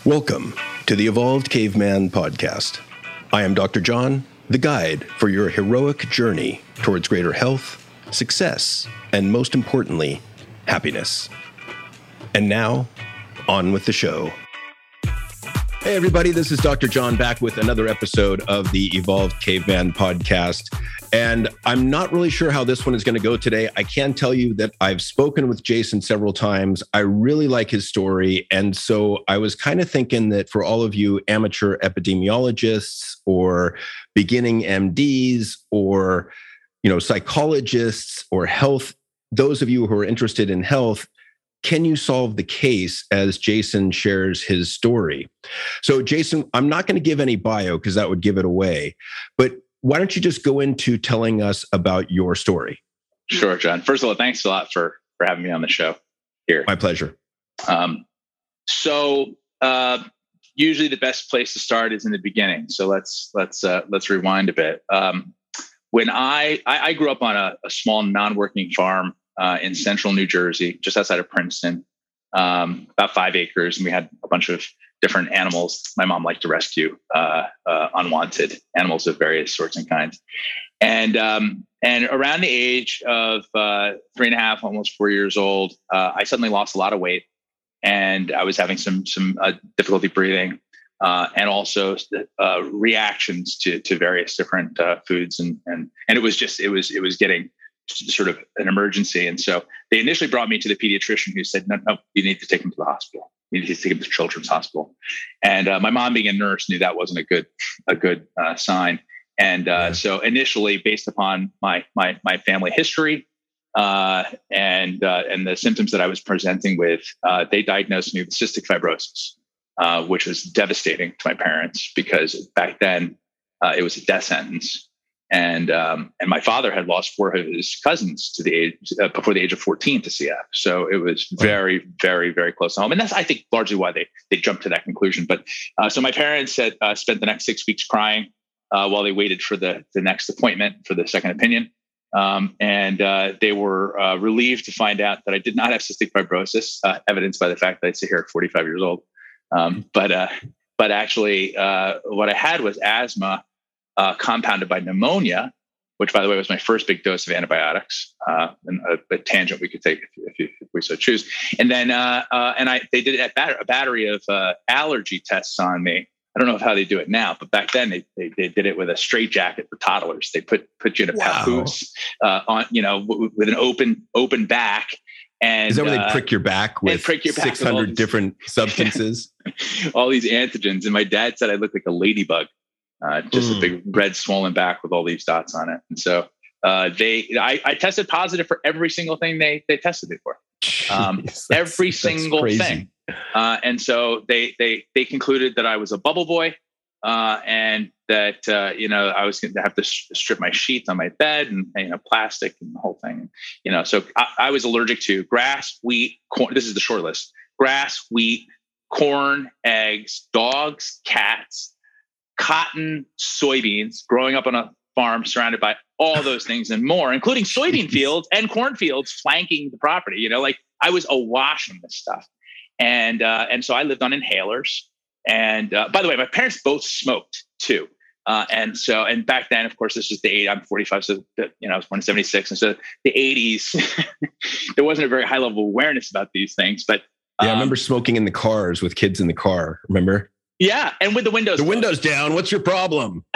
Welcome to the Evolved Caveman Podcast. I am Dr. John, the guide for your heroic journey towards greater health, success, and most importantly, happiness. And now, on with the show. Hey everybody, this is Dr. John back with another episode of the Evolved Caveman Podcast. And I'm not really sure how this one is going to go today. I can tell you that I've spoken with Jason several times. I really like his story. And so I was kind of thinking that for all of you amateur epidemiologists or beginning MDs or, psychologists or health, those of you who are interested in health, can you solve the case as Jason shares his story? So Jason, I'm not going to give any bio because that would give it away, but why don't you just go into telling us about your story? Sure, John. First of all, thanks a lot for having me on the show here. My pleasure. Usually the best place to start is in the beginning. So let's rewind a bit. When I grew up on a small non-working farm in central New Jersey, just outside of Princeton, about 5 acres, and we had a bunch of different animals. My mom liked to rescue unwanted animals of various sorts and kinds. And around the age of 3.5, almost 4 years old, I suddenly lost a lot of weight, and I was having some difficulty breathing, and also reactions to various different foods, and it was getting sort of an emergency. And so they initially brought me to the pediatrician, who said, no, you need to take him to the hospital. You need to take him to Children's Hospital. And my mom, being a nurse, knew that wasn't a good sign. And so initially, based upon my family history and the symptoms that I was presenting with, they diagnosed me with cystic fibrosis, which was devastating to my parents because back then it was a death sentence. And my father had lost 4 of his cousins to the age before the age of 14 to CF. So it was very, very, very close to home. And that's, I think, largely why they jumped to that conclusion. But so my parents had spent the next 6 weeks crying while they waited for the next appointment for the second opinion. And they were relieved to find out that I did not have cystic fibrosis, evidenced by the fact that I sit here at 45 years old. But actually, what I had was asthma. Compounded by pneumonia, which, by the way, was my first big dose of antibiotics, and a tangent we could take if we so choose. And then, they did a battery of allergy tests on me. I don't know how they do it now, but back then they did it with a straitjacket for toddlers. They put you in a papoose on, with an open back. And is that where they prick your back with 600 different substances? All these antigens. And my dad said I looked like a ladybug. Just a big red swollen back with all these dots on it. And so I tested positive for every single thing they tested me for. Every single thing. And so they concluded that I was a bubble boy, and that I was going to have to strip my sheets on my bed and plastic and the whole thing. So I was allergic to grass, wheat, corn. This is the short list: grass, wheat, corn, eggs, dogs, cats, cotton, soybeans, growing up on a farm surrounded by all those things and more, including soybean fields and cornfields flanking the property. I was awash in this stuff. And so I lived on inhalers. And by the way, my parents both smoked too. And back then, of course, this was the 80s. I'm 45, so I was born in 76. And so the 80s, there wasn't a very high level of awareness about these things. But I remember smoking in the cars with kids in the car. Remember? Yeah, and with the windows down. What's your problem?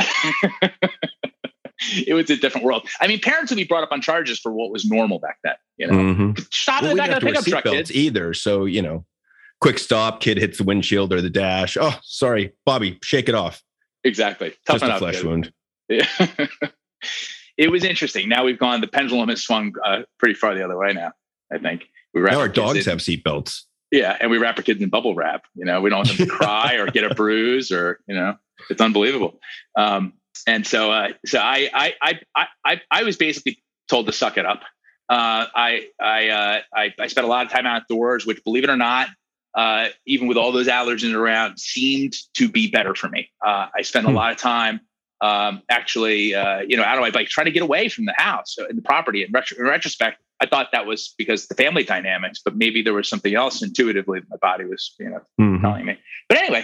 It was a different world. I mean, parents would be brought up on charges for what was normal back then. Stop in the back of the pickup truck, kids. Either. So quick stop. Kid hits the windshield or the dash. Oh, sorry, Bobby, shake it off. Exactly. Just a flesh wound. Yeah. It was interesting. Now we've gone. The pendulum has swung pretty far the other way now. I think now our dogs have seatbelts. Yeah, and we wrap our kids in bubble wrap. We don't want them to cry or get a bruise, or it's unbelievable. And so I was basically told to suck it up. I spent a lot of time outdoors, which, believe it or not, even with all those allergens around, seemed to be better for me. I spent a lot of time actually, out of my bike, trying to get away from the house and the property. In retrospect, I thought that was because of the family dynamics, but maybe there was something else intuitively that my body was, telling me. But anyway,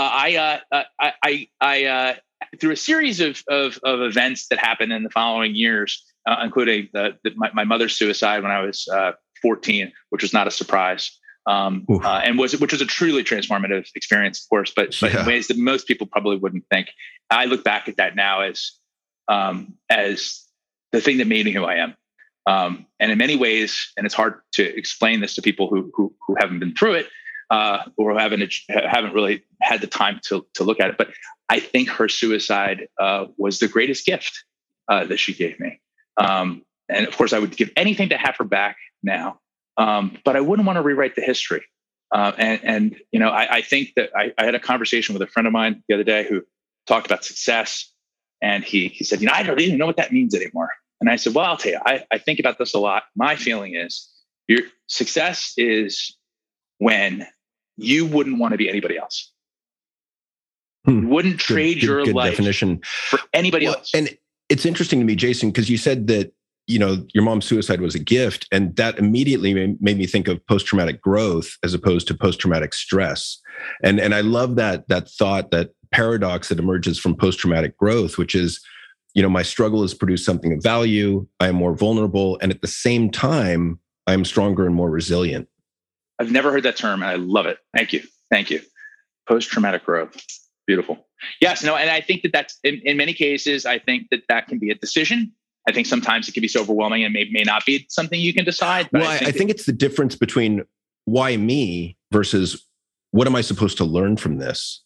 I through a series of events that happened in the following years, including my mother's suicide when I was 14, which was not a surprise. Which was a truly transformative experience, of course, but in ways that most people probably wouldn't think. I look back at that now as the thing that made me who I am. And in many ways, and it's hard to explain this to people who haven't been through it, or haven't really had the time to look at it. But I think her suicide was the greatest gift that she gave me. And of course, I would give anything to have her back now. But I wouldn't want to rewrite the history. I think that I had a conversation with a friend of mine the other day who talked about success. And he said, I don't even know what that means anymore. And I said, well, I'll tell you, I think about this a lot. My feeling is your success is when you wouldn't want to be anybody else. You wouldn't trade your life definition for anybody else. And it's interesting to me, Jason, because you said that, your mom's suicide was a gift, and that immediately made me think of post-traumatic growth as opposed to post-traumatic stress. And I love that thought, that paradox that emerges from post-traumatic growth, which is, my struggle has produced something of value. I am more vulnerable. And at the same time, I am stronger and more resilient. I've never heard that term, and I love it. Thank you. Post-traumatic growth. Beautiful. Yes, no, and I think that's in many cases, I think that can be a decision. I think sometimes it can be so overwhelming and may not be something you can decide. But well, I think it's the difference between why me versus what am I supposed to learn from this?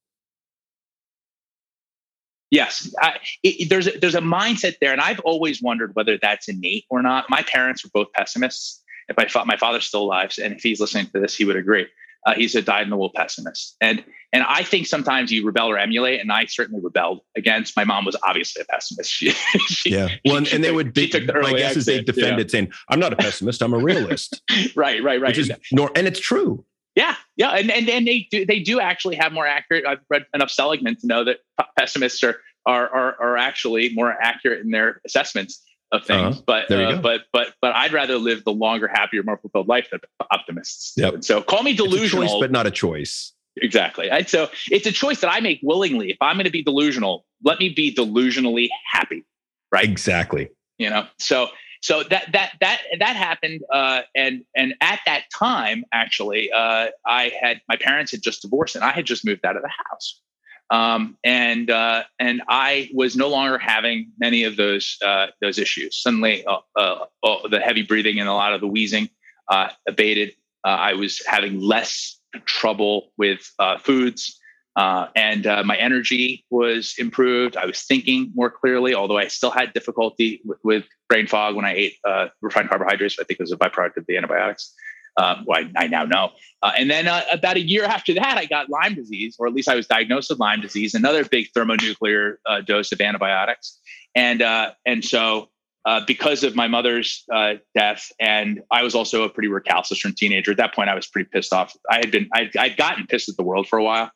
Yes, there's a mindset there, and I've always wondered whether that's innate or not. My parents were both pessimists. If my father's still alive, and if he's listening to this, he would agree. He's a dyed-in-the-wool pessimist, and I think sometimes you rebel or emulate, and I certainly rebelled against. My mom was obviously a pessimist. And they would be. My guess is they defend it, saying, "I'm not a pessimist. I'm a realist." Right. Which is and it's true. Yeah, and they do actually have more accurate. I've read enough Seligman to know that pessimists are actually more accurate in their assessments of things. But I'd rather live the longer, happier, more fulfilled life than optimists. Yep. So call me delusional, it's a choice, but not a choice. Exactly. So it's a choice that I make willingly. If I'm going to be delusional, let me be delusionally happy. Right. Exactly. So that happened. And at that time, actually, my parents had just divorced and I had just moved out of the house. And I was no longer having many of those issues. Suddenly, the heavy breathing and a lot of the wheezing abated. I was having less trouble with foods, and my energy was improved. I was thinking more clearly, although I still had difficulty with brain fog when I ate refined carbohydrates. I think it was a byproduct of the antibiotics. I now know. And then about a year after that, I got Lyme disease, or at least I was diagnosed with Lyme disease, another big thermonuclear dose of antibiotics. And so because of my mother's death, and I was also a pretty recalcitrant teenager. At that point, I was pretty pissed off. I'd gotten pissed at the world for a while.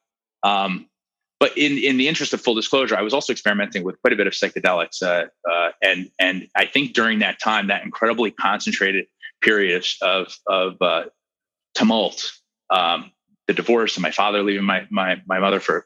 But in the interest of full disclosure, I was also experimenting with quite a bit of psychedelics. And I think during that time, that incredibly concentrated periods of tumult, the divorce and my father leaving my mother for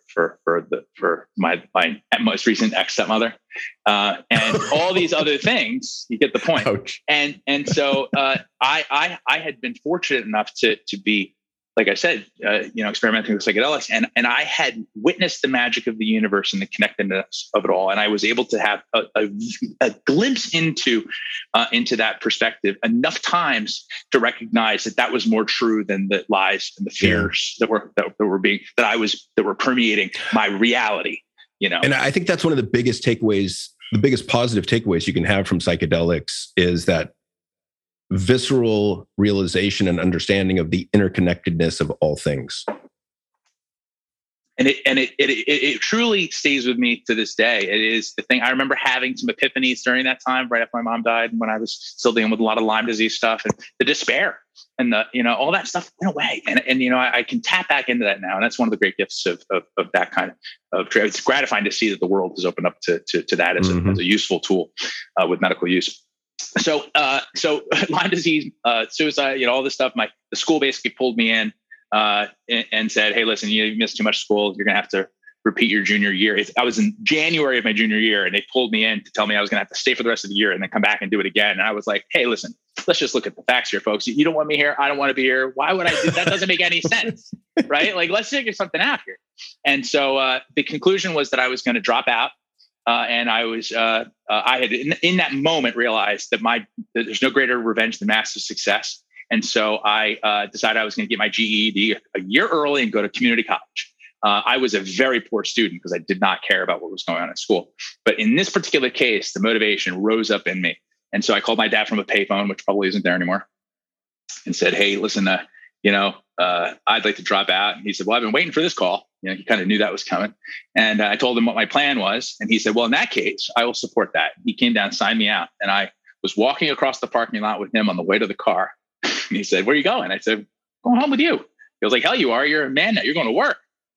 my most recent ex stepmother, and all these other things. You get the point. Ouch. And so I had been fortunate enough to be, like I said, experimenting with psychedelics, and I had witnessed the magic of the universe and the connectedness of it all, and I was able to have a glimpse into that perspective enough times to recognize that was more true than the lies and the fears that were permeating my reality. And I think that's one of the biggest takeaways, the biggest positive takeaways you can have from psychedelics is that visceral realization and understanding of the interconnectedness of all things. it truly stays with me to this day. It is the thing. I remember having some epiphanies during that time, right after my mom died, when I was still dealing with a lot of Lyme disease stuff and the despair and all that stuff went away. And I can tap back into that now. And that's one of the great gifts of that kind of trip. It's gratifying to see that the world has opened up to that as a useful tool with medical use. So Lyme disease, suicide, all this stuff. The school basically pulled me in and said, "Hey, listen, you missed too much school. You're going to have to repeat your junior year." I was in January of my junior year, and they pulled me in to tell me I was going to have to stay for the rest of the year and then come back and do it again. And I was like, "Hey, listen, let's just look at the facts here, folks. You don't want me here. I don't want to be here. Why would I do that? Doesn't make any sense, right? Like, let's figure something out here." And so the conclusion was that I was going to drop out. And I had in that moment realized that there's no greater revenge than massive success. And so I decided I was going to get my GED a year early and go to community college. I was a very poor student because I did not care about what was going on at school. But in this particular case, the motivation rose up in me. And so I called my dad from a payphone, which probably isn't there anymore, and said, "Hey, listen, I'd like to drop out." And he said, "Well, I've been waiting for this call." He kind of knew that was coming. And I told him what my plan was. And he said, "Well, in that case, I will support that." He came down, signed me out. And I was walking across the parking lot with him on the way to the car. And he said, "Where are you going?" I said, "Going home with you." He was like, "Hell, you are. You're a man now. You're going to work."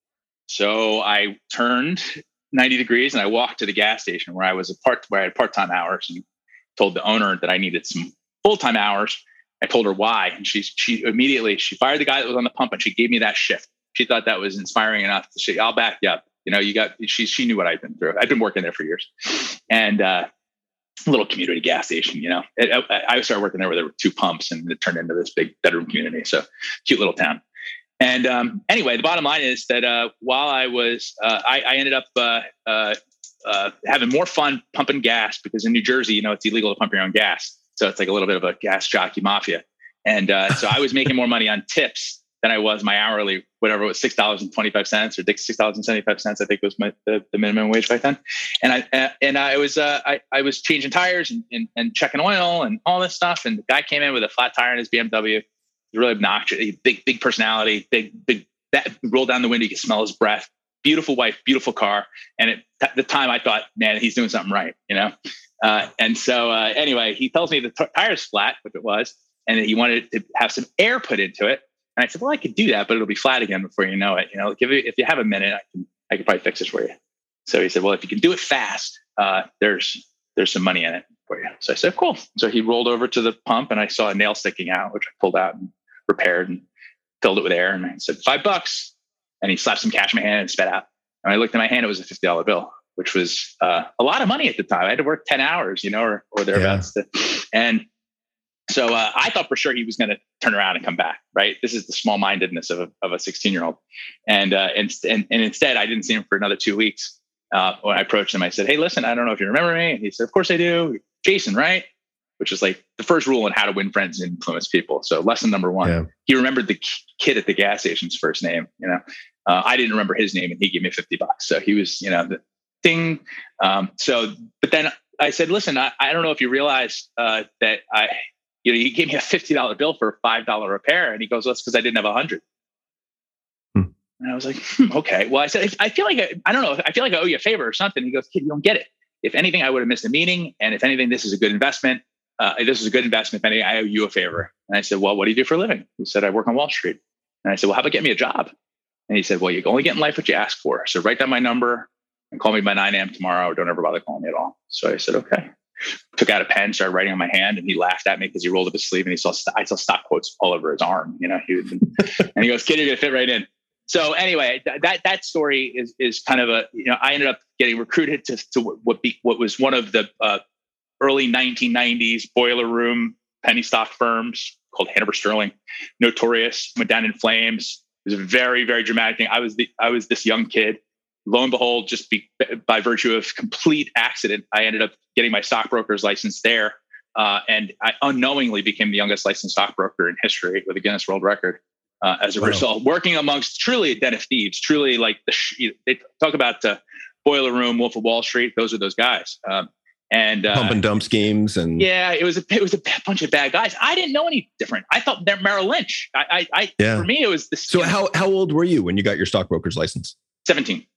So I turned 90 degrees and I walked to the gas station where I had part-time hours, and told the owner that I needed some full-time hours. I told her why. And she immediately fired the guy that was on the pump, and she gave me that shift. She thought that was inspiring enough to say, "I'll back you up." She knew what I'd been through. I'd been working there for years. And a little community gas station, I started working there where there were 2 pumps, and it turned into this big bedroom community. So cute little town. And anyway, the bottom line is that while I was, I ended up having more fun pumping gas, because in New Jersey, it's illegal to pump your own gas. So it's like a little bit of a gas jockey mafia. And so I was making more money on tips than I was my hourly, whatever it was, $6.25 or $6.75, I think was the minimum wage back then. And I was changing tires and checking oil and all this stuff. And the guy came in with a flat tire in his BMW. He was really obnoxious, big personality, big that rolled down the window. You could smell his breath. Beautiful wife, beautiful car. And at the time I thought, man, he's doing something right, And so anyway, he tells me the tire's flat, which it was, and that he wanted to have some air put into it. And I said, "Well, I could do that, but it'll be flat again before you know it. If you have a minute, I could probably fix it for you." So he said, "Well, if you can do it fast, there's some money in it for you." So I said, "Cool." So he rolled over to the pump, and I saw a nail sticking out, which I pulled out and repaired and filled it with air. And I said, $5. And he slapped some cash in my hand and spat out. And I looked at my hand; it was a $50 bill, which was a lot of money at the time. I had to work 10 hours, or thereabouts. Yeah. And so I thought for sure he was going to turn around and come back, right? This is the small-mindedness of a 16-year-old. And instead, I didn't see him for another 2 weeks. When I approached him, I said, "Hey, listen, I don't know if you remember me." And he said, "Of course I do. Jason, right?" Which is like the first rule on how to win friends and influence people. So lesson number 1, yeah. He remembered the kid at the gas station's first name. I didn't remember his name, and he gave me $50. So he was, the thing. But then I said, "Listen, I don't know if you realize that he gave me a $50 bill for a $5 repair." And he goes, "Well, that's because I didn't have 100. And I was like, okay. Well, I said, I feel like I don't know. I feel like I owe you a favor or something. He goes, "Kid, you don't get it. If anything, I would have missed a meeting. And if anything, this is a good investment. This is a good investment. If anything, I owe you a favor." And I said, "Well, what do you do for a living?" He said, "I work on Wall Street." And I said, "Well, how about get me a job?" And he said, "Well, you only get in life what you ask for. So write down my number and call me by 9 a.m. tomorrow, or don't ever bother calling me at all." So I said, "Okay." Took out a pen, started writing on my hand, and he laughed at me because he rolled up his sleeve and I saw stock quotes all over his arm. And he goes, "Kid, you're gonna fit right in." So anyway, that story is kind of I ended up getting recruited to what was one of the early 1990s boiler room penny stock firms called Hanover Sterling, notorious, went down in flames. It was a very, very dramatic thing. I was this young kid. Lo and behold, just by virtue of complete accident, I ended up getting my stockbroker's license there. And I unknowingly became the youngest licensed stockbroker in history with a Guinness World Record as a result, working amongst truly a den of thieves, truly like they talk about boiler room, Wolf of Wall Street. Those are those guys. And pump and dump schemes. And yeah, it was a bunch of bad guys. I didn't know any different. I thought they're Merrill Lynch. For me, it was the. So how old were you when you got your stockbroker's license? 17.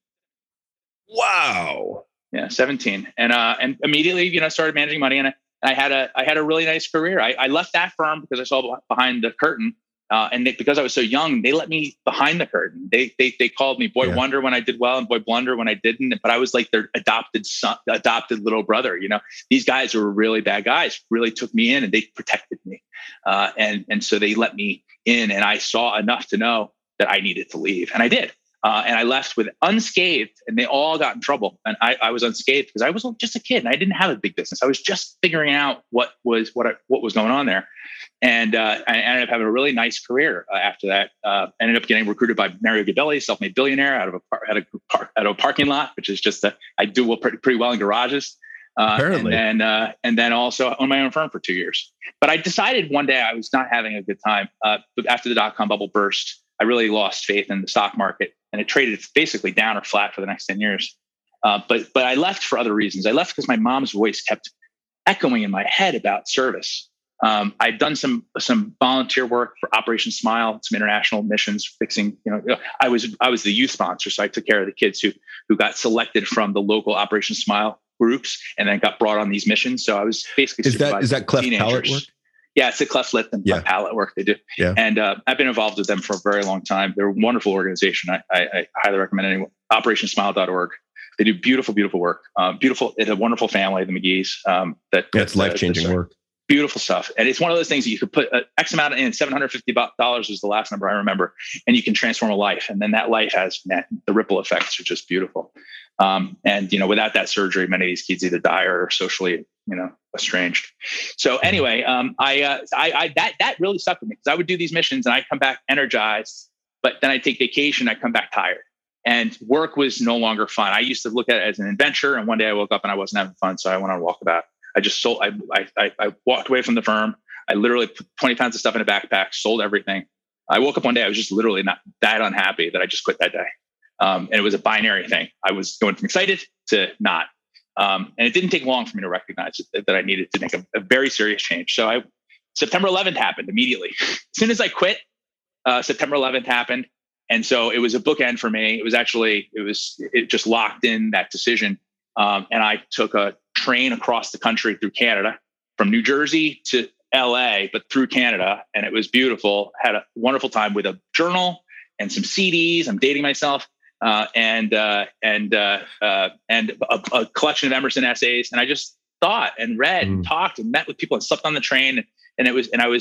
Wow. Yeah, 17. And immediately, started managing money. And I had a really nice career. I left that firm because I saw behind the curtain. Because I was so young, they let me behind the curtain. They called me Boy Wonder when I did well and Boy Blunder when I didn't. But I was like their adopted little brother. These guys who were really bad guys really took me in and they protected me. And so they let me in, and I saw enough to know that I needed to leave, and I did. And I left with unscathed, and they all got in trouble. And I was unscathed because I was just a kid and I didn't have a big business. I was just figuring out what was going on there. And I ended up having a really nice career after that. Ended up getting recruited by Mario Gabelli, self-made billionaire, out of a parking lot, which is just I do pretty well in garages. Apparently. And then also own my own firm for 2 years. But I decided one day I was not having a good time. After the dot-com bubble burst, I really lost faith in the stock market, and it traded basically down or flat for the next 10 years. But I left for other reasons. I left because my mom's voice kept echoing in my head about service. I'd done some volunteer work for Operation Smile, some international missions fixing. I was the youth sponsor, so I took care of the kids who got selected from the local Operation Smile groups and then got brought on these missions. So I was basically is that cleft palate work? Yeah, it's a cleft lip and cleft palate work they do. Yeah. And I've been involved with them for a very long time. They're a wonderful organization. I highly recommend anyone. OperationSmile.org. They do beautiful, beautiful work. It's a wonderful family, the McGee's. That's life-changing work. Beautiful stuff. And it's one of those things that you could put X amount in, $750 is the last number I remember, and you can transform a life. And then that life has the ripple effects are just beautiful. And without that surgery, many of these kids either die or are socially, estranged. So anyway, that really stuck with me because I would do these missions and I'd come back energized, but then I'd take vacation, I'd come back tired. And work was no longer fun. I used to look at it as an adventure. And one day I woke up and I wasn't having fun. So I went on a walkabout. I just sold, I walked away from the firm. I literally put 20 pounds of stuff in a backpack, sold everything. I woke up one day, I was just literally not that unhappy that I just quit that day. And it was a binary thing. I was going from excited to not. And it didn't take long for me to recognize that I needed to make a very serious change. So September 11th happened immediately. As soon as I quit, September 11th happened. And so it was a bookend for me. It just locked in that decision. And I took a train across the country through Canada, from New Jersey to LA, but through Canada. And it was beautiful. Had a wonderful time with a journal and some CDs. I'm dating myself. And a collection of Emerson essays. And I just thought and read and talked and met with people and slept on the train. And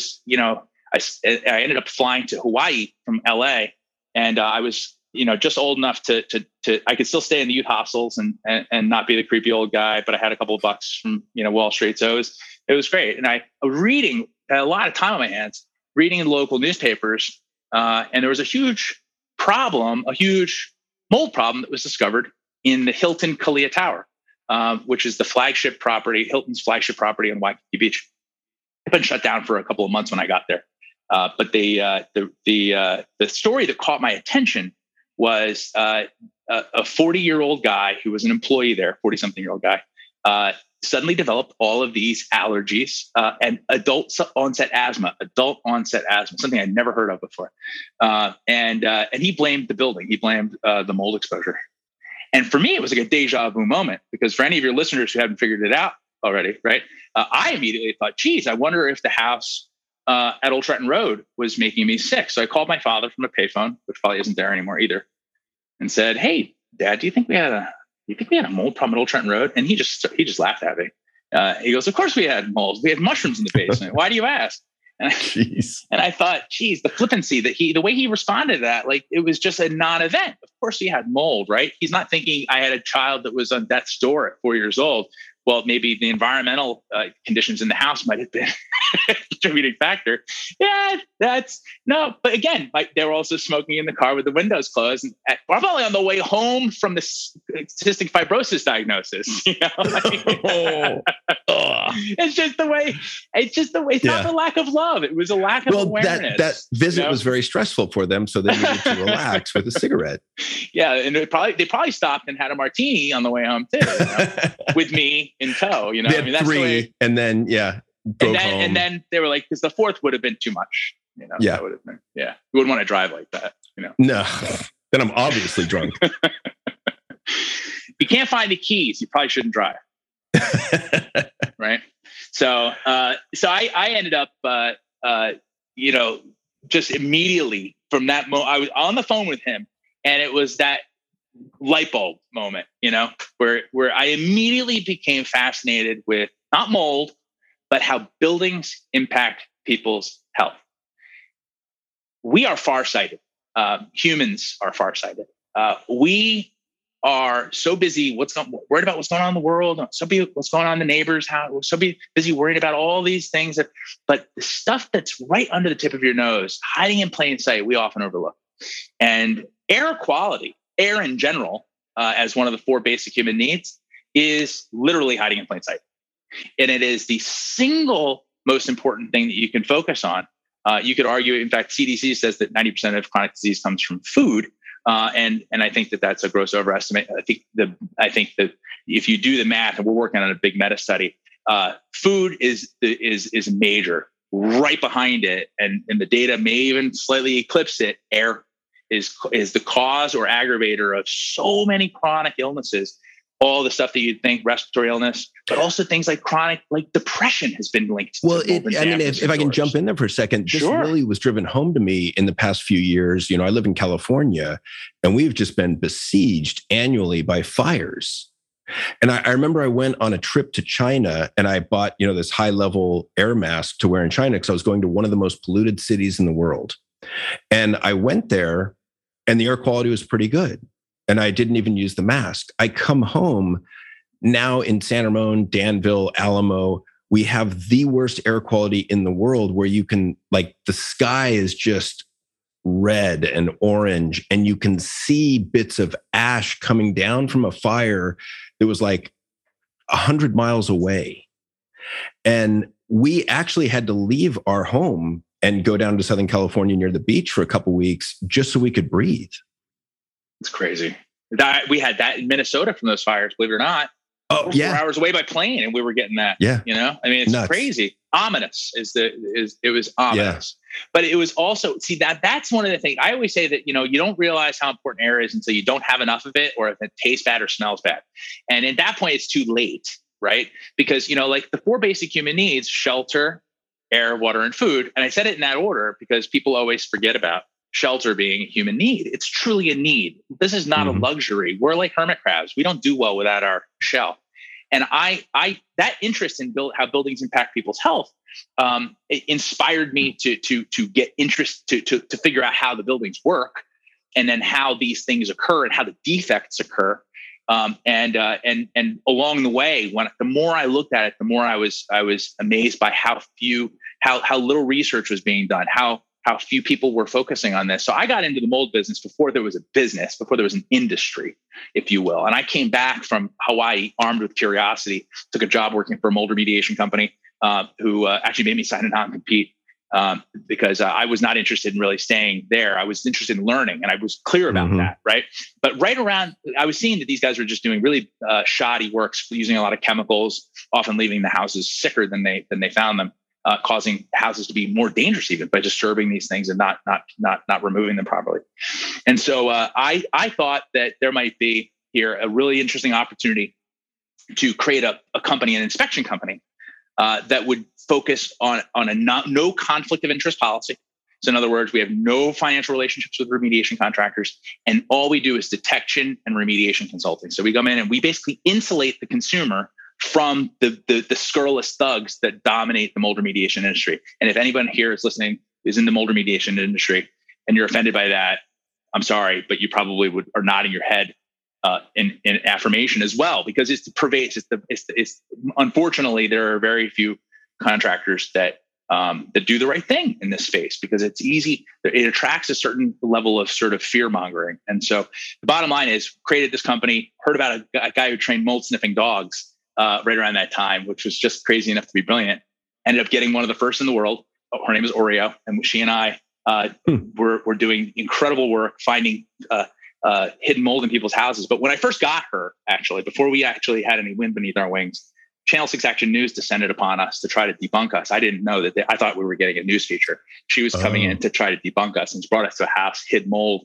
I ended up flying to Hawaii from LA. And I was, just old enough to I could still stay in the youth hostels and not be the creepy old guy, but I had a couple of bucks from, Wall Street. So it was great. And I was reading, a lot of time on my hands, reading in local newspapers. And there was a huge mold problem that was discovered in the Hilton Kalia Tower, which is Hilton's flagship property on Waikiki Beach. It's been shut down for a couple of months when I got there. But the story that caught my attention was a 40-year-old guy who was an employee there, 40-something-year-old guy, suddenly developed all of these allergies and adult onset asthma, something I'd never heard of before. And he blamed the building. He blamed the mold exposure. And for me, it was like a deja vu moment, because for any of your listeners who haven't figured it out already, right? I immediately thought, geez, I wonder if the house at Old Trenton Road was making me sick. So I called my father from a payphone, which probably isn't there anymore either, and said, "Hey, Dad, do you think we had a mold problem at Old Trenton Road?" And he just laughed at me. He goes, "Of course we had mold. We had mushrooms in the basement. Why do you ask?" And I thought, geez, the flippancy the way he responded to that, like it was just a non-event. Of course he had mold, right? He's not thinking I had a child that was on death's door at 4 years old. Well, maybe the environmental conditions in the house might have been a contributing factor. Yeah, but again, they were also smoking in the car with the windows closed. And probably on the way home from the cystic fibrosis diagnosis. It's just the way. It's not the lack of love. It was a lack of awareness. That visit was very stressful for them, so they needed to relax with a cigarette. Yeah, and they probably stopped and had a martini on the way home too, with me in tow. They had that's three, the way, and then and then they were like, because the fourth would have been too much. That would have been, you wouldn't want to drive like that. No. Then I'm obviously drunk. You can't find the keys, you probably shouldn't drive. Right. So I ended up, just immediately from that moment, I was on the phone with him, and it was that light bulb moment, where I immediately became fascinated with not mold, but how buildings impact people's health. We are farsighted. Humans are farsighted. We are so busy worried about what's going on in the world, what's going on in the neighbors' house, so busy worrying about all these things. But the stuff that's right under the tip of your nose, hiding in plain sight, we often overlook. And air quality, air in general, as one of the 4 basic human needs, is literally hiding in plain sight. And it is the single most important thing that you can focus on. You could argue, in fact, CDC says that 90% of chronic disease comes from food. And I think that that's a gross overestimate. I think that if you do the math, and we're working on a big meta study, food is major. Right behind it, and the data may even slightly eclipse it. Air is the cause or aggravator of so many chronic illnesses. All the stuff that you'd think, respiratory illness, but also things like chronic, like depression has been linked. Well, if I can jump in there for a second, this really was driven home to me in the past few years. I live in California, and we've just been besieged annually by fires. And I remember I went on a trip to China, and I bought, this high-level air mask to wear in China because I was going to one of the most polluted cities in the world. And I went there, and the air quality was pretty good. And I didn't even use the mask. I come home now in San Ramon, Danville, Alamo. We have the worst air quality in the world, where you can, the sky is just red and orange, and you can see bits of ash coming down from a fire that was 100 miles away. And we actually had to leave our home and go down to Southern California near the beach for a couple of weeks just so we could breathe. It's crazy. We had that in Minnesota from those fires, believe it or not. Oh, yeah. 4 hours away by plane, and we were getting that. Yeah. It's nuts. Crazy. Ominous it was ominous. Yeah. But it was also, that's one of the things I always say, that, you don't realize how important air is until you don't have enough of it, or if it tastes bad or smells bad. And at that point, it's too late, right? Because, the 4 basic human needs: shelter, air, water, and food. And I said it in that order because people always forget about shelter being a human need. It's truly a need. This is not a luxury. We're like hermit crabs. We don't do well without our shell. And that interest in how buildings impact people's health, it inspired me to get interest to figure out how the buildings work, and then how these things occur and how the defects occur. And along the way, the more I looked at it, the more I was amazed by how little research was being done, how few people were focusing on this. So I got into the mold business before there was a business, before there was an industry, if you will. And I came back from Hawaii armed with curiosity, took a job working for a mold remediation company who actually made me sign a non-compete because I was not interested in really staying there. I was interested in learning, and I was clear about that, right? But right around, I was seeing that these guys were just doing really shoddy works, using a lot of chemicals, often leaving the houses sicker than they found them. Causing houses to be more dangerous even by disturbing these things and not removing them properly. And so I thought that there might be here a really interesting opportunity to create a company, an inspection company that would focus on a no conflict of interest policy. So in other words, we have no financial relationships with remediation contractors, and all we do is detection and remediation consulting. So we come in and we basically insulate the consumer from the scurrilous thugs that dominate the mold remediation industry. And if anyone here is listening, is in the mold remediation industry, and you're offended by that, I'm sorry, but you probably are nodding your head in affirmation as well, because it's pervasive. It's unfortunately, there are very few contractors that do the right thing in this space, because it's easy. It attracts a certain level of sort of fear mongering. And so the bottom line is, created this company, heard about a guy who trained mold sniffing dogs right around that time, which was just crazy enough to be brilliant. Ended up getting one of the first in the world. Her name is Oreo. And she and I were doing incredible work finding hidden mold in people's houses. But when I first got her, actually, before we actually had any wind beneath our wings, Channel 6 Action News descended upon us to try to debunk us. I didn't know that. I thought we were getting a news feature. She was coming in to try to debunk us, and she brought us to a house, hid mold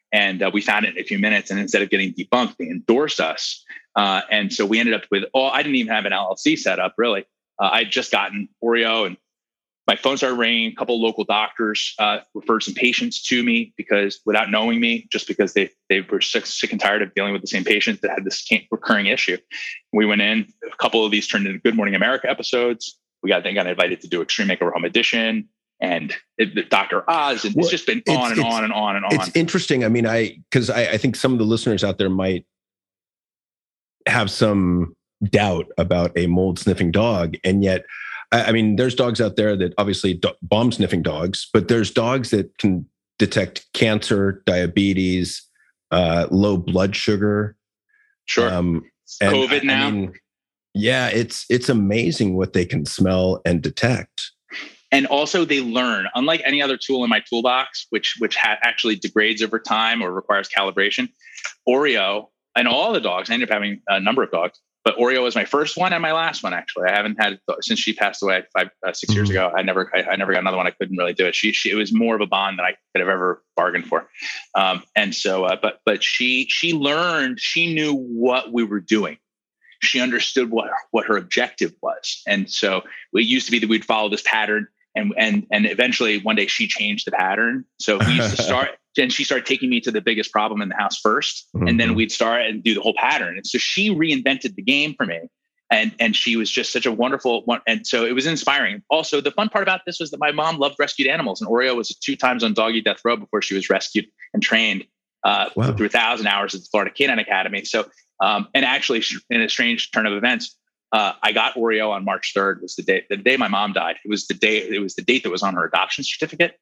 And we found it in a few minutes. And instead of getting debunked, they endorsed us. And so we ended up with, I didn't even have an LLC set up, really. I'd just gotten Oreo, and my phone started ringing. A couple of local doctors referred some patients to me because, without knowing me, just because they were sick and tired of dealing with the same patient that had this recurring issue. We went in. A couple of these turned into Good Morning America episodes. We got invited to do Extreme Makeover Home Edition and Dr. Oz. And it's just been on and on and on and on. It's interesting. I mean, because I think some of the listeners out there might have some doubt about a mold sniffing dog. And yet, I mean, there's dogs out there that obviously bomb sniffing dogs, but there's dogs that can detect cancer, diabetes, low blood sugar. Sure. COVID now. I mean, yeah, it's amazing what they can smell and detect. And also they learn, unlike any other tool in my toolbox, which actually degrades over time or requires calibration. Oreo and all the dogs, I ended up having a number of dogs, but Oreo was my first one and my last one. Actually, I haven't had it since she passed away 6 years ago. I never got another one. I couldn't really do it. It was more of a bond than I could have ever bargained for. And so, but she learned. She knew what we were doing. She understood what her objective was. And so it used to be that we'd follow this pattern, and eventually one day she changed the pattern. So we used to start. And she started taking me to the biggest problem in the house first, and then we'd start and do the whole pattern. And so she reinvented the game for me, and she was just such a wonderful one. And so it was inspiring. Also, the fun part about this was that my mom loved rescued animals, and Oreo was 2 times on doggy death row before she was rescued and trained through 1,000 hours at the Florida Canine Academy. So, and actually, in a strange turn of events, I got Oreo on March 3rd. Was the day my mom died. It was the date that was on her adoption certificate.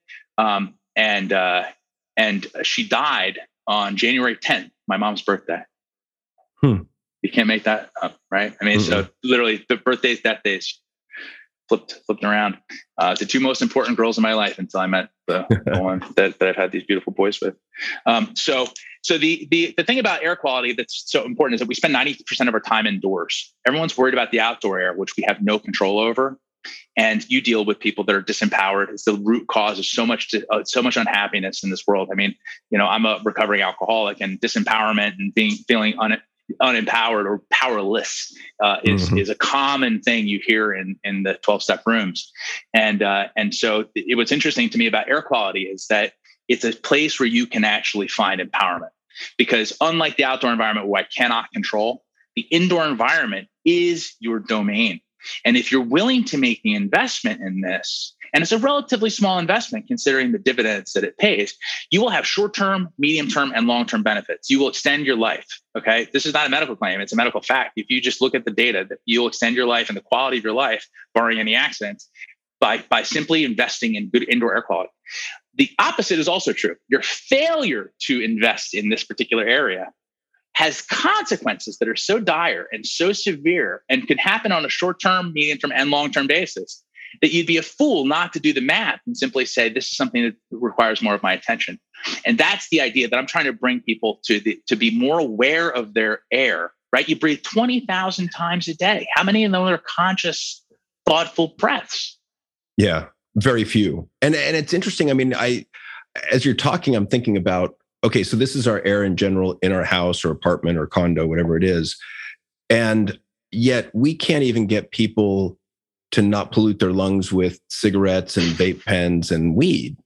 And she died on January 10th, my mom's birthday. You can't make that up, right? I mean, so literally the birthdays, death days flipped around. The 2 most important girls in my life until I met the one that I've had these beautiful boys with. So the thing about air quality that's so important is that we spend 90% of our time indoors. Everyone's worried about the outdoor air, which we have no control over. And you deal with people that are disempowered. It's the root cause of so much unhappiness in this world. I mean, I'm a recovering alcoholic, and disempowerment and feeling unempowered or powerless is a common thing you hear in the 12-step rooms. And so what's interesting to me about air quality is that it's a place where you can actually find empowerment, because unlike the outdoor environment where I cannot control, the indoor environment is your domain. And if you're willing to make the investment in this, and it's a relatively small investment considering the dividends that it pays, you will have short-term, medium-term, and long-term benefits. You will extend your life. Okay. This is not a medical claim. It's a medical fact. If you just look at the data, that you'll extend your life and the quality of your life, barring any accidents, by simply investing in good indoor air quality. The opposite is also true. Your failure to invest in this particular area has consequences that are so dire and so severe and can happen on a short-term, medium-term, and long-term basis that you'd be a fool not to do the math and simply say, this is something that requires more of my attention. And that's the idea that I'm trying to bring people to be more aware of their air, right? You breathe 20,000 times a day. How many of them are conscious, thoughtful breaths? Yeah, very few. And it's interesting. I mean, as you're talking, I'm thinking about, okay, so this is our air in general in our house or apartment or condo, whatever it is. And yet we can't even get people to not pollute their lungs with cigarettes and vape pens and weed.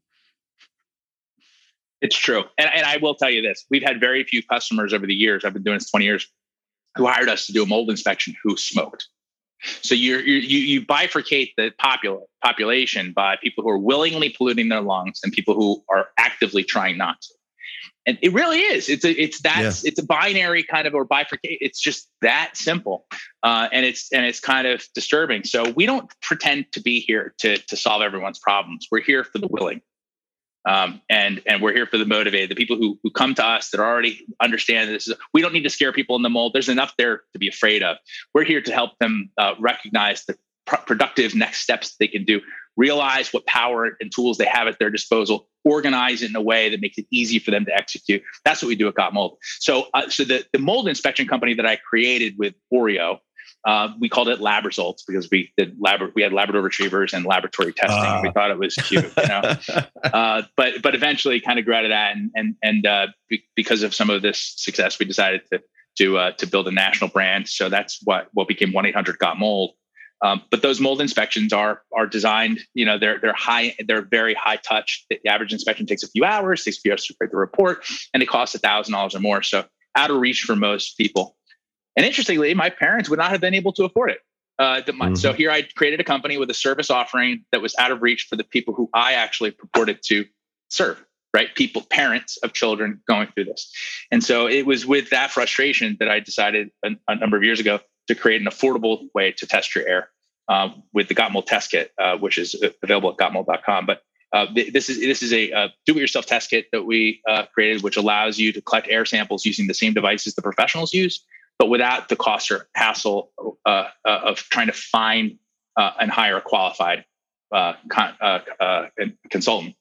It's true. And I will tell you this, we've had very few customers over the years, I've been doing this 20 years, who hired us to do a mold inspection who smoked. So you bifurcate the population by people who are willingly polluting their lungs and people who are actively trying not to. And it really is. It's a binary kind of, or bifurcate. It's just that simple, and it's kind of disturbing. So we don't pretend to be here to solve everyone's problems. We're here for the willing, and we're here for the motivated. The people who come to us that already understand this. We don't need to scare people in the mold. There's enough there to be afraid of. We're here to help them recognize the productive next steps they can do, realize what power and tools they have at their disposal, organize it in a way that makes it easy for them to execute. That's what we do at Got Mold. So the mold inspection company that I created with Oreo We called it lab results because we had Labrador retrievers and laboratory testing. And we thought it was cute, but eventually kind of grew out of that. And because of some of this success, we decided to build a national brand. So that's what became 1-800-GOT-MOLD. But those mold inspections are designed, they're very high touch. The average inspection takes a few hours to create the report, and it costs $1,000 or more. So out of reach for most people. And interestingly, my parents would not have been able to afford it. So here I created a company with a service offering that was out of reach for the people who I actually purported to serve, right? Parents of children going through this. And so it was with that frustration that I decided a number of years ago to create an affordable way to test your air with the GOT-MOLD test kit, which is available at gotmold.com. But this is a do-it-yourself test kit that we created, which allows you to collect air samples using the same devices the professionals use, but without the cost or hassle of trying to find and hire a qualified consultant.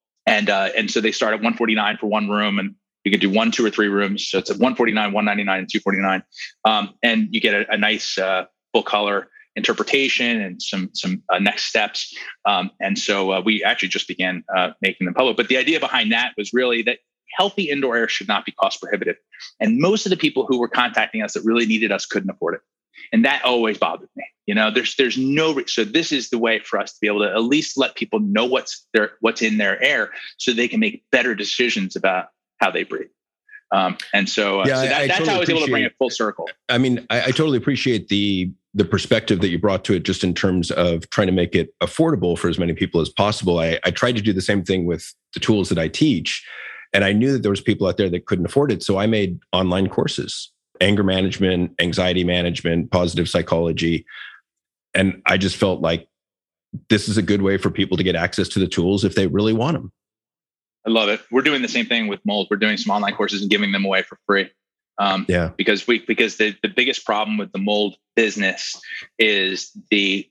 And so they start at $149 for one room, and you can do 1, 2, or 3 rooms. So it's at $149, $199, and $249, and you get a nice full color interpretation and some next steps. And so we actually just began making them public. But the idea behind that was really that healthy indoor air should not be cost prohibitive. And most of the people who were contacting us that really needed us couldn't afford it. And that always bothered me. There's no, so this is the way for us to be able to at least let people know what's in their air so they can make better decisions about how they breathe. That's how I was able to bring it full circle. I mean, I totally appreciate the perspective that you brought to it, just in terms of trying to make it affordable for as many people as possible. I tried to do the same thing with the tools that I teach, and I knew that there was people out there that couldn't afford it. So I made online courses, anger management, anxiety management, positive psychology. And I just felt like this is a good way for people to get access to the tools if they really want them. I love it. We're doing the same thing with mold. We're doing some online courses and giving them away for free. Because the biggest problem with the mold business is the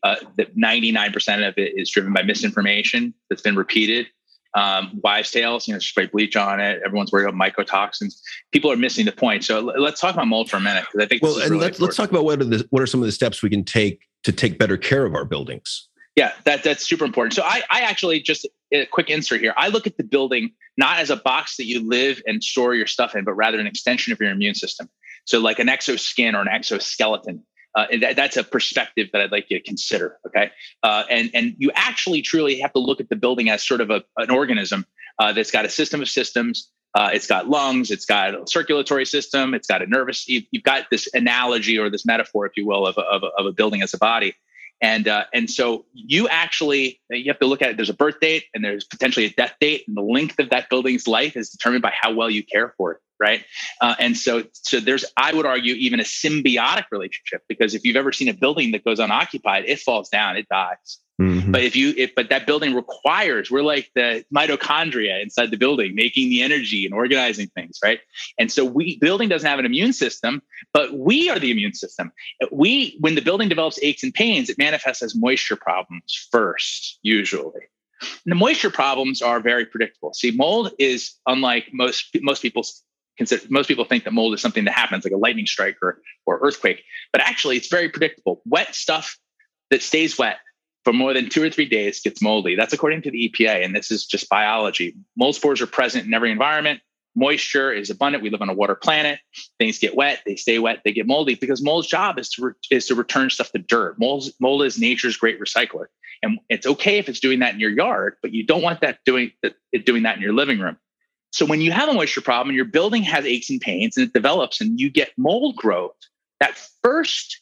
99% of it is driven by misinformation that's been repeated. Wives' tales, spray bleach on it. Everyone's worried about mycotoxins. People are missing the point. So let's talk about mold for a minute, because I think let's talk about what are some of the steps we can take to take better care of our buildings. Yeah, that's super important. So I actually, just a quick insert here. I look at the building not as a box that you live and store your stuff in, but rather an extension of your immune system. So like an exoskin or an exoskeleton. That's a perspective that I'd like you to consider. Okay. And you actually truly have to look at the building as sort of an organism that's got a system of systems. It's got lungs, it's got a circulatory system, it's got a nervous, you've got this analogy or this metaphor, if you will, of a building as a body. And so you have to look at it. There's a birth date and there's potentially a death date, and the length of that building's life is determined by how well you care for it. Right. And so there's, I would argue, even a symbiotic relationship, because if you've ever seen a building that goes unoccupied, it falls down, it dies. Mm-hmm. But but that building requires, we're like the mitochondria inside the building, making the energy and organizing things. Right. And so building doesn't have an immune system, but we are the immune system. When the building develops aches and pains, it manifests as moisture problems first, usually. And the moisture problems are very predictable. See, mold is unlike most people think that mold is something that happens like a lightning strike or earthquake, but actually it's very predictable. Wet stuff that stays wet for more than 2 or 3 days gets moldy. That's according to the EPA, and this is just biology. Mold spores are present in every environment. Moisture is abundant. We live on a water planet. Things get wet, they stay wet, they get moldy, because mold's job is to return stuff to dirt. Mold is nature's great recycler, and it's okay if it's doing that in your yard, but you don't want that doing that in your living room. So when you have a moisture problem and your building has aches and pains and it develops and you get mold growth, that first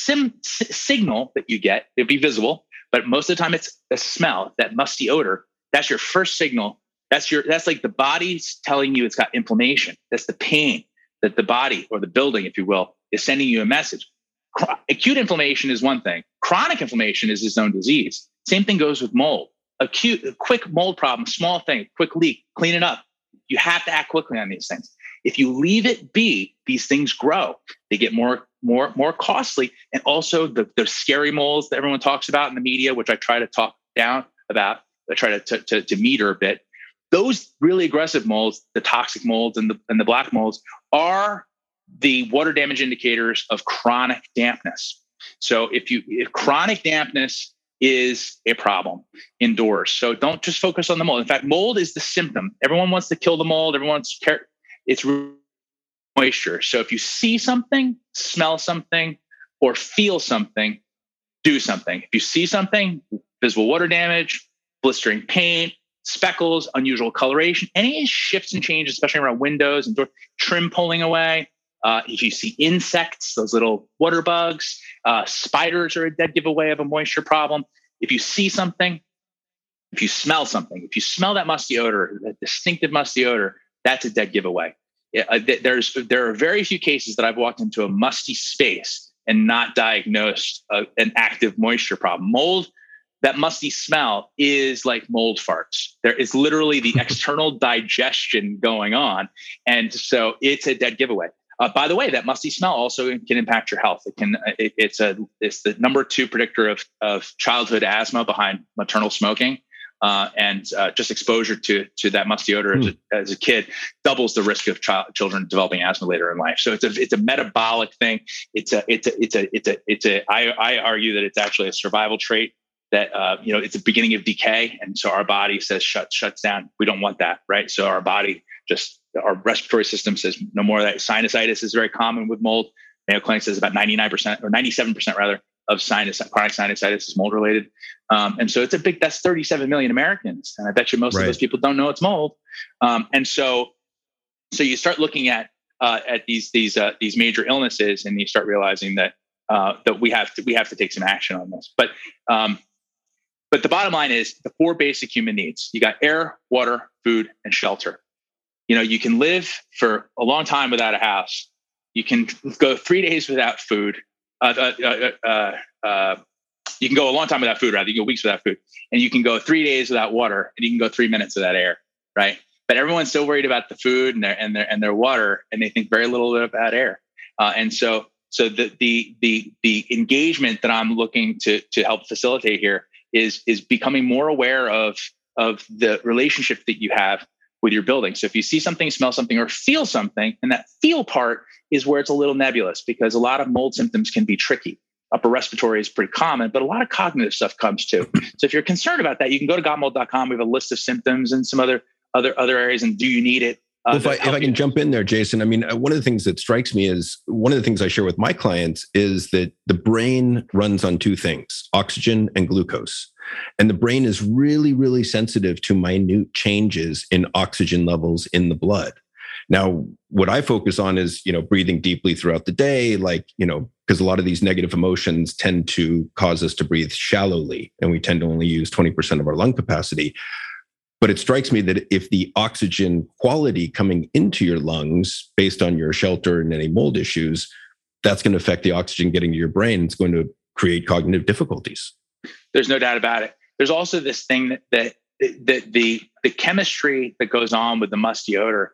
signal that you get, it'll be visible, but most of the time it's a smell, that musty odor. That's your first signal. That's like the body's telling you it's got inflammation. That's the pain that the body, or the building, if you will, is sending you a message. Acute inflammation is one thing. Chronic inflammation is its own disease. Same thing goes with mold. A quick mold problem, small thing, quick leak, clean it up. You have to act quickly on these things. If you leave it be, these things grow. They get more costly. And also the scary molds that everyone talks about in the media, which I try to talk down about, I try to meter a bit. Those really aggressive molds, the toxic molds and the black molds, are the water damage indicators of chronic dampness. So if chronic dampness is a problem indoors, so don't just focus on the mold. In fact, mold is the symptom. Everyone wants to kill the mold. It's moisture. So if you see something, smell something, or feel something, do something. If you see something, visible water damage, blistering paint, speckles, unusual coloration, any shifts and changes, especially around windows and door, trim pulling away. If you see insects, those little water bugs, spiders are a dead giveaway of a moisture problem. If you see something, if you smell something, if you smell that musty odor, that distinctive musty odor, that's a dead giveaway. There are very few cases that I've walked into a musty space and not diagnosed an active moisture problem. Mold, that musty smell is like mold farts. There is literally the external digestion going on. And so it's a dead giveaway. By the way, that musty smell also can impact your health. It's the number 2 predictor of childhood asthma behind maternal smoking. And just exposure to that musty odor as a kid doubles the risk of children developing asthma later in life. So it's a metabolic thing. I argue that it's actually a survival trait that it's a beginning of decay, and so our body says shuts down. We don't want that, right? So our body our respiratory system says no more of that. Sinusitis is very common with mold. Mayo Clinic says about 99% or 97% rather of chronic sinusitis is mold related. And so that's 37 million Americans. And I bet you most of those people don't know it's mold. And so you start looking at these major illnesses, and you start realizing that we have to take some action on this. But the bottom line is the 4 basic human needs. You got air, water, food, and shelter. You can live for a long time without a house. You can go 3 days without food. You can go a long time without food, rather. You can go weeks without food, and you can go 3 days without water, and you can go 3 minutes without air, right? But everyone's still worried about the food and their water, and they think very little about air. And so the engagement that I'm looking to help facilitate here is becoming more aware of the relationship that you have with your building. So if you see something, smell something, or feel something, and that feel part is where it's a little nebulous, because a lot of mold symptoms can be tricky. Upper respiratory is pretty common, but a lot of cognitive stuff comes too. So if you're concerned about that, you can go to gotmold.com. We have a list of symptoms and some other areas. And do you need it? If I can jump in there, Jason, I mean, one of the things that strikes me is one of the things I share with my clients is that the brain runs on 2 things, oxygen and glucose. And the brain is really, really sensitive to minute changes in oxygen levels in the blood. Now, what I focus on is, breathing deeply throughout the day, because a lot of these negative emotions tend to cause us to breathe shallowly, and we tend to only use 20% of our lung capacity. But it strikes me that if the oxygen quality coming into your lungs, based on your shelter and any mold issues, that's going to affect the oxygen getting to your brain. It's going to create cognitive difficulties. There's no doubt about it. There's also this thing that the chemistry that goes on with the musty odor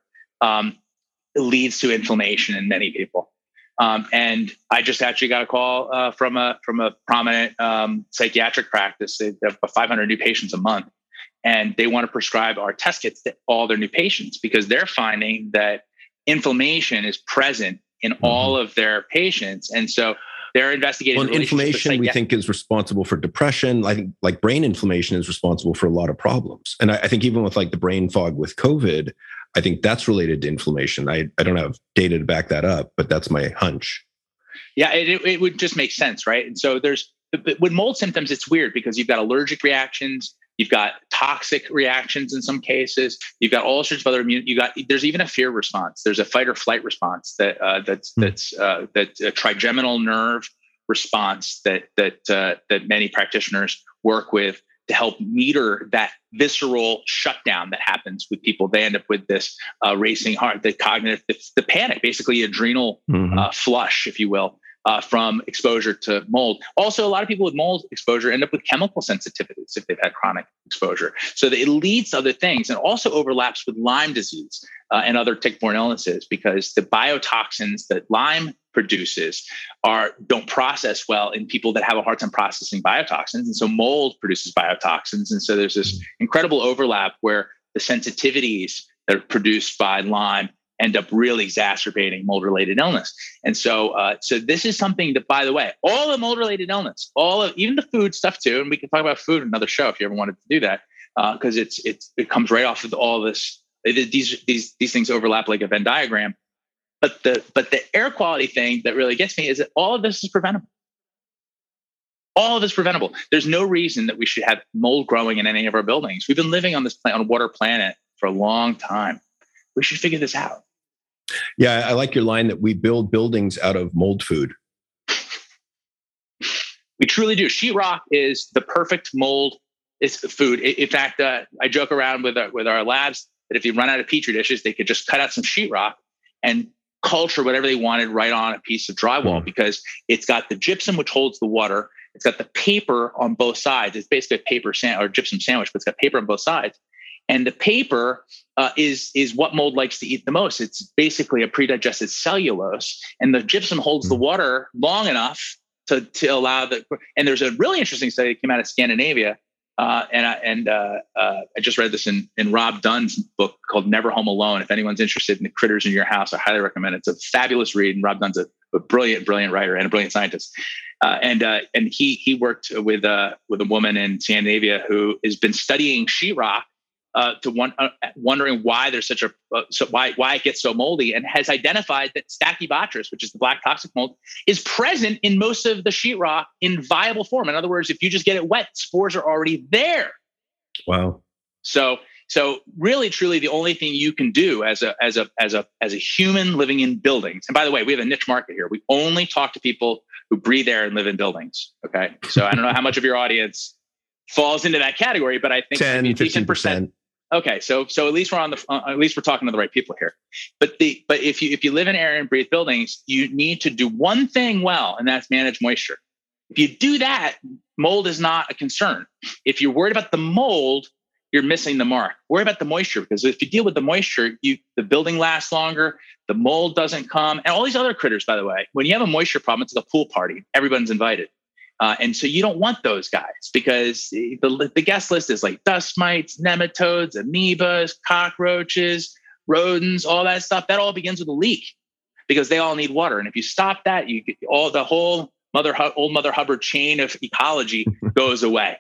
leads to inflammation in many people. And I just actually got a call from a prominent psychiatric practice. They have 500 new patients a month, and they want to prescribe our test kits to all their new patients because they're finding that inflammation is present in all of their patients. And so they're investigating. Well, inflammation we think is responsible for depression. I think like brain inflammation is responsible for a lot of problems. And I think even with like the brain fog with COVID, I think that's related to inflammation. I don't have data to back that up, but that's my hunch. Yeah, it would just make sense, right? And so with mold symptoms, it's weird because you've got allergic reactions, you've got toxic reactions in some cases, you've got all sorts of other there's even a fear response. There's a fight or flight response that's a trigeminal nerve response that many practitioners work with to help meter that visceral shutdown that happens with people. They end up with this racing heart, the cognitive, the panic, basically adrenal flush, if you will, from exposure to mold. Also, a lot of people with mold exposure end up with chemical sensitivities if they've had chronic exposure. So it leads to other things, and also overlaps with Lyme disease and other tick-borne illnesses because the biotoxins that Lyme produces don't process well in people that have a hard time processing biotoxins. And so mold produces biotoxins. And so there's this incredible overlap where the sensitivities that are produced by Lyme end up really exacerbating mold-related illness. And so this is something that, by the way, all the mold-related illness, even the food stuff too, and we can talk about food in another show if you ever wanted to do that, because it comes right off of all this. These things overlap like a Venn diagram. But the air quality thing that really gets me is that all of this is preventable. All of it's preventable. There's no reason that we should have mold growing in any of our buildings. We've been living on this on a water planet for a long time. We should figure this out. Yeah, I like your line that we build buildings out of mold food. We truly do. Sheetrock is the perfect mold. It's food. In fact, I joke around with our labs that if you run out of Petri dishes, they could just cut out some sheetrock and culture whatever they wanted right on a piece of drywall, because it's got the gypsum, which holds the water. It's got the paper on both sides. It's basically a paper or gypsum sandwich, but it's got paper on both sides. And the paper is what mold likes to eat the most. It's basically a pre-digested cellulose, and the gypsum holds the water long enough to allow and there's a really interesting study that came out of Scandinavia. I just read this in Rob Dunn's book called Never Home Alone. If anyone's interested in the critters in your house, I highly recommend it. It's a fabulous read. And Rob Dunn's a brilliant writer and a brilliant scientist. And he worked with a woman in Scandinavia who has been studying sheetrock, wondering why there's why it gets so moldy, and has identified that Stachybotrys, which is the black toxic mold, is present in most of the sheetrock in viable form. In other words, if you just get it wet, spores are already there. Wow. So really, truly, the only thing you can do as a human living in buildings. And by the way, we have a niche market here. We only talk to people who breathe air and live in buildings. Okay, so I don't know how much of your audience falls into that category, but I think 10-15%. Okay, so at least we're at least we're talking to the right people here. But if you live in air and breathe buildings, you need to do one thing well, and that's manage moisture. If you do that, mold is not a concern. If you're worried about the mold, you're missing the mark. Worry about the moisture, because if you deal with the moisture, the building lasts longer, the mold doesn't come, and all these other critters, by the way. When you have a moisture problem, it's like a pool party. Everyone's invited. And so you don't want those guys, because the guest list is like dust mites, nematodes, amoebas, cockroaches, rodents, all that stuff. That all begins with a leak, because they all need water. And if you stop that, you get the whole old Mother Hubbard chain of ecology goes away.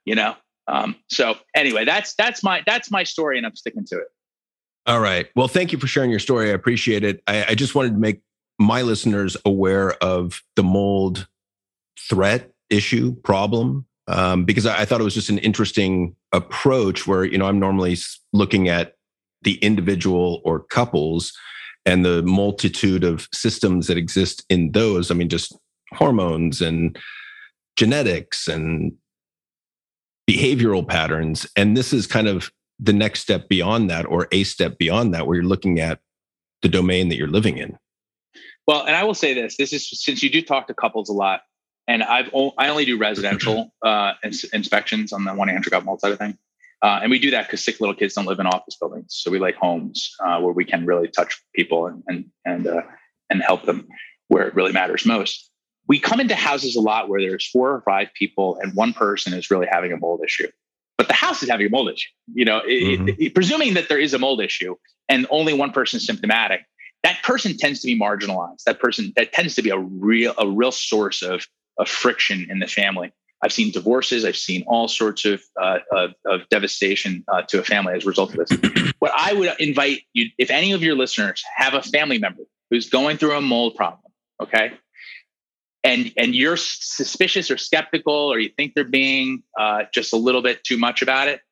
So anyway, that's my story, and I'm sticking to it. All right. Well, thank you for sharing your story. I appreciate it. I just wanted to make my listeners aware of the mold threat issue problem, because I thought it was just an interesting approach where, I'm normally looking at the individual or couples and the multitude of systems that exist in those. I mean, just hormones and genetics and behavioral patterns. And this is kind of the next step beyond that, or a step beyond that, where you're looking at the domain that you're living in. Well, and I will say this is, since you do talk to couples a lot, and I only do residential inspections on the 1-800-GOT-MOLD side of thing. And we do that because sick little kids don't live in office buildings. So we like homes where we can really touch people and help them where it really matters most. We come into houses a lot where there's 4 or 5 people and one person is really having a mold issue. But the house is having a mold issue. Presuming that there is a mold issue and only one person is symptomatic, that person tends to be marginalized. That tends to be a real source of friction in the family. I've seen divorces. I've seen all sorts of devastation to a family as a result of this. What I would invite you, if any of your listeners have a family member who's going through a mold problem, okay, and you're suspicious or skeptical, or you think they're being just a little bit too much about it,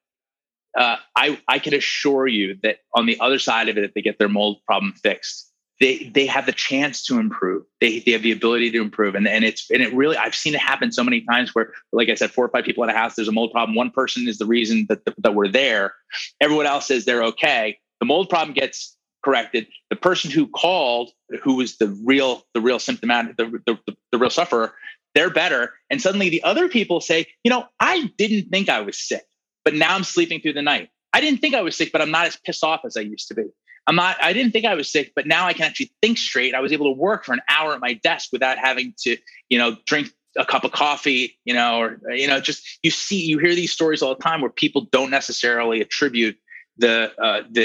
I can assure you that on the other side of it, if they get their mold problem fixed, they have the chance to improve. They have the ability to improve. And it really, I've seen it happen so many times where, like I said, 4 or 5 people in a house, there's a mold problem. One person is the reason that we're there. Everyone else says they're okay. The mold problem gets corrected. The person who called, who was the real symptomatic, the real sufferer, they're better. And suddenly the other people say, I didn't think I was sick, but now I'm sleeping through the night. I didn't think I was sick, but I'm not as pissed off as I used to be. I didn't think I was sick, but now I can actually think straight. I was able to work for an hour at my desk without having to, drink a cup of coffee, you hear these stories all the time where people don't necessarily attribute their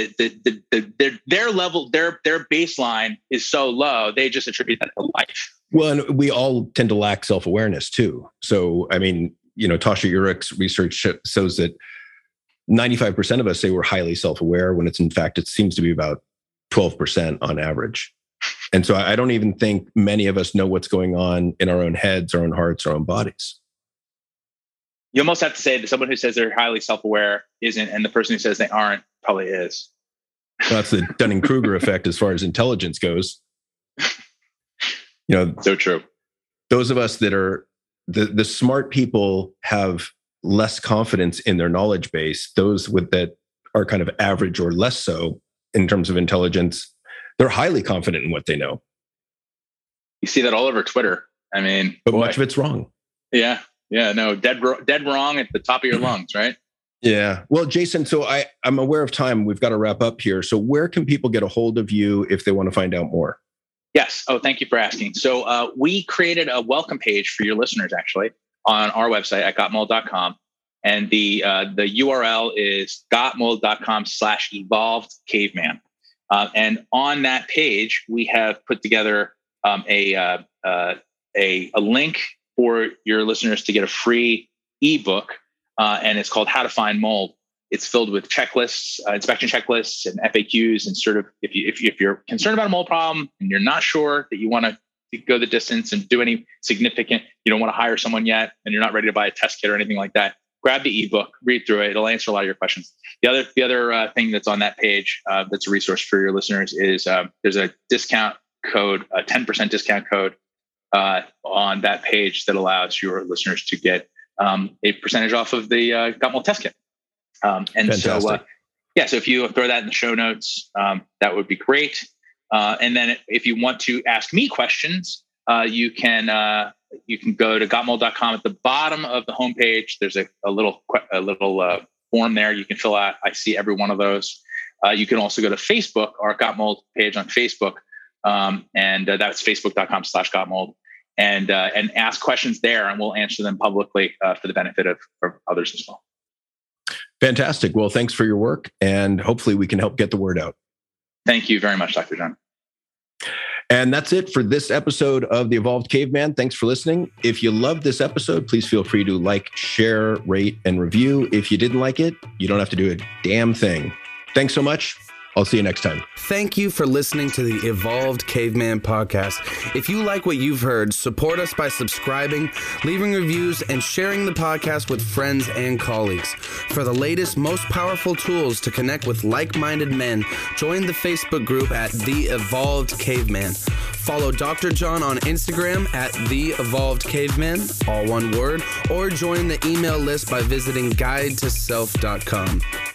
level, their baseline is so low, they just attribute that to life. Well, and we all tend to lack self-awareness too. So, I mean, Tasha Eurich's research shows that 95% of us say we're highly self-aware when it's in fact, it seems to be about 12% on average. And so I don't even think many of us know what's going on in our own heads, our own hearts, our own bodies. You almost have to say that someone who says they're highly self-aware isn't, and the person who says they aren't probably is. Well, that's the Dunning-Kruger effect as far as intelligence goes. So true. Those of us that are the smart people have less confidence in their knowledge base. Those that are kind of average or less so in terms of intelligence, they're highly confident in what they know. You see that all over Twitter. I mean, but much of it's wrong. Yeah. No, dead wrong at the top of your lungs, right? Yeah. Well, Jason, so I'm aware of time. We've got to wrap up here. So where can people get a hold of you if they want to find out more? Yes. Oh, thank you for asking. So we created a welcome page for your listeners, actually, on our website at gotmold.com. And the URL is gotmold.com/evolvedcaveman. And on that page, we have put together a link for your listeners to get a free ebook, and it's called How to Find Mold. It's filled with checklists, inspection checklists, and FAQs, and sort of if you're concerned about a mold problem and you're not sure that you want to go the distance and do any significant, you don't want to hire someone yet, and you're not ready to buy a test kit or anything like that, grab the ebook, read through it. It'll answer a lot of your questions. The other thing that's on that page that's a resource for your listeners is there's a discount code, a 10% discount code on that page that allows your listeners to get a percentage off of the GotMold test kit. And Fantastic. So if you throw that in the show notes, that would be great. And then if you want to ask me questions, you can go to gotmold.com. At the bottom of the homepage, there's a little form there you can fill out. I see every one of those. You can also go to Facebook, our GotMold page on Facebook, and that's facebook.com/GotMold, and ask questions there, and we'll answer them publicly for the benefit of others as well. Fantastic. Well, thanks for your work, and hopefully we can help get the word out. Thank you very much, Dr. John. And that's it for this episode of The Evolved Caveman. Thanks for listening. If you loved this episode, please feel free to like, share, rate, and review. If you didn't like it, you don't have to do a damn thing. Thanks so much. I'll see you next time. Thank you for listening to the Evolved Caveman podcast. If you like what you've heard, support us by subscribing, leaving reviews, and sharing the podcast with friends and colleagues. For the latest, most powerful tools to connect with like-minded men, join the Facebook group at The Evolved Caveman. Follow Dr. John on Instagram at The Evolved Caveman, all one word, or join the email list by visiting guidetoself.com.